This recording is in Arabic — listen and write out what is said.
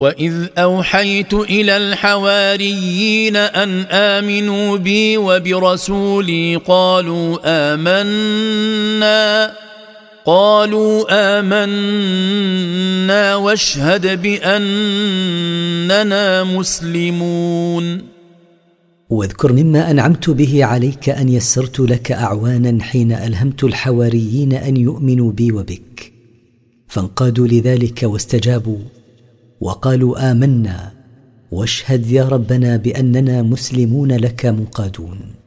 وإذ أوحيت إلى الحواريين أن آمنوا بي وبرسولي قالوا آمنا واشهد بأننا مسلمون. واذكر مما أنعمت به عليك أن يسرت لك أعوانا حين ألهمت الحواريين أن يؤمنوا بي وبك، فانقادوا لذلك واستجابوا وقالوا آمنا واشهد يا ربنا بأننا مسلمون لك منقادون.